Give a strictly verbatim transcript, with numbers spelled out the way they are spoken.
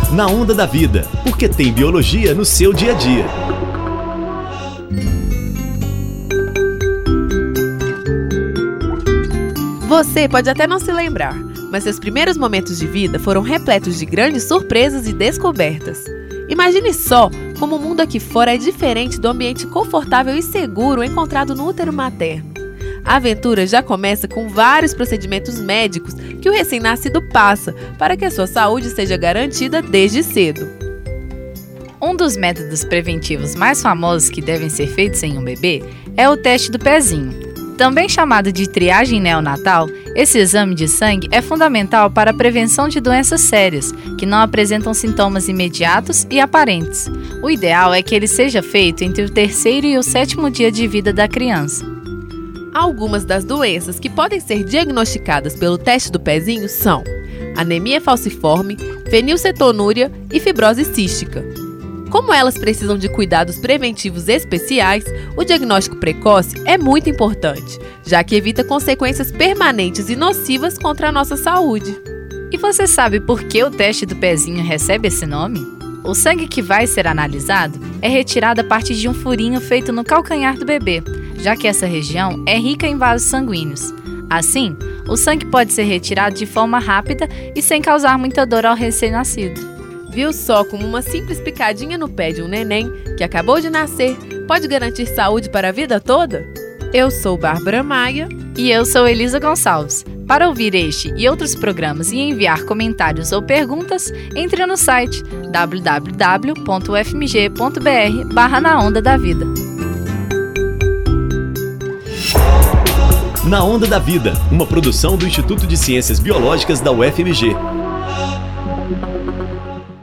Na Onda da Vida, porque tem biologia no seu dia a dia. Você pode até não se lembrar, mas seus primeiros momentos de vida foram repletos de grandes surpresas e descobertas. Imagine só como o mundo aqui fora é diferente do ambiente confortável e seguro encontrado no útero materno. A aventura já começa com vários procedimentos médicos que o recém-nascido passa para que a sua saúde seja garantida desde cedo. Um dos métodos preventivos mais famosos que devem ser feitos em um bebê é o teste do pezinho. Também chamado de triagem neonatal, esse exame de sangue é fundamental para a prevenção de doenças sérias, que não apresentam sintomas imediatos e aparentes. O ideal é que ele seja feito entre o terceiro e o sétimo dia de vida da criança. Algumas das doenças que podem ser diagnosticadas pelo teste do pezinho são anemia falciforme, fenilcetonúria e fibrose cística. Como elas precisam de cuidados preventivos especiais, o diagnóstico precoce é muito importante, já que evita consequências permanentes e nocivas contra a nossa saúde. E você sabe por que o teste do pezinho recebe esse nome? O sangue que vai ser analisado é retirado a partir de um furinho feito no calcanhar do bebê, já que essa região é rica em vasos sanguíneos. Assim, o sangue pode ser retirado de forma rápida e sem causar muita dor ao recém-nascido. Viu só como uma simples picadinha no pé de um neném que acabou de nascer pode garantir saúde para a vida toda? Eu sou Bárbara Maia. E eu sou Elisa Gonçalves. Para ouvir este e outros programas e enviar comentários ou perguntas, entre no site w w w ponto u f m g ponto b r barra na onda da vida. Na Onda da Vida, uma produção do Instituto de Ciências Biológicas da U F M G.